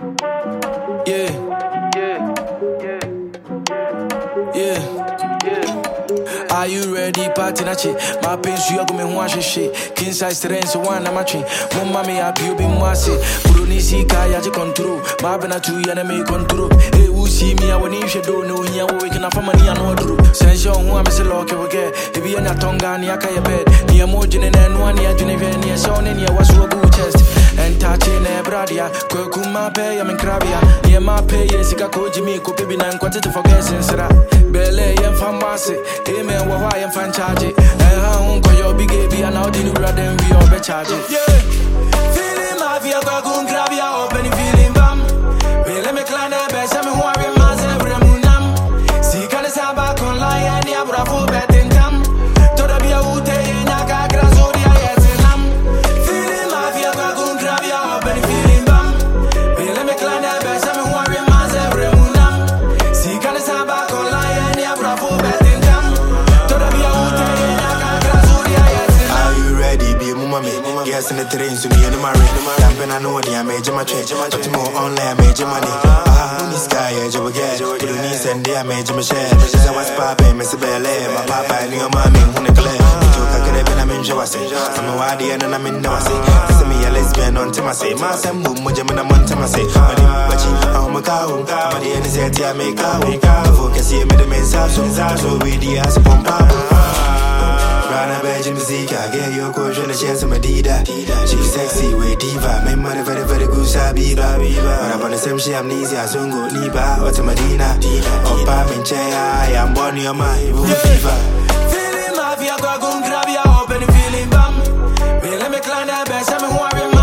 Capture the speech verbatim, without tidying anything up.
Yeah, yeah, yeah, yeah. Are you ready, party na chi? My pains you go me wash shit. King size terrain so one na train. Mon mami happy you be mwasi. Bruni si kaya je control. My bena two ya na me control. Hey, who see me I want you do no here we can have money and no do. Sense you who am say lock we get. If you na tonga ni aka ye bed. Ni emoji ne na no ni ajune ve ni so ne ni was so good chest. And touching e bradia. Ko kuma pay am krabia. Ni ma pay sika ko jimi ko baby na nkwate to forget sensera. Bele yem famasi. Amen wa wa yem fan charge. Eh ha un ko yo big baby and how did you rather we all be charge. Yeah. Feeling my via ko kun krabia open feeling bam. Bele me clan e be se me ho awe ma se bre munam. Sika ne saba kon la ya ni abura fo betin tam. To da bia ute nya ka gra so dia yetinam. Feeling my via ko kun krabia open feeling bam. Bele me clan e be se me ho awe ma se bre munam. Sika ne saba kon la ya ni abura fo betin tam. To da bia ute nya ka gra so dia yetinam. Are you ready? Be mama me. Yes in the train so me and my ring. Camping I know the I made my trade. But more online I made your money. Ah, in the sky I just get. Put the knees and there I made my share. So what's poppin', Mister Belle? My papa and your mommy who neglect. I could have been a minja was it. I'm a wadi and I'm in the was it. This is me a lesbian on Tim I say. My son boom, when I'm in a month I say. But you, I'm a cow. But the end is that I make cow. The focus here made the men's house. So we the ass upon papa. Rana badge music, I get your question, a chance of my dida. She's sexy, way diva. My mother very, very good, sabi, baby. But I'm on the same shit, amnesia, so go, Niba, what's my Dina? Opa, Minche, I am born your mind, fever. Feeling my via, go, grab your open feeling bam. Let me climb that best, I'm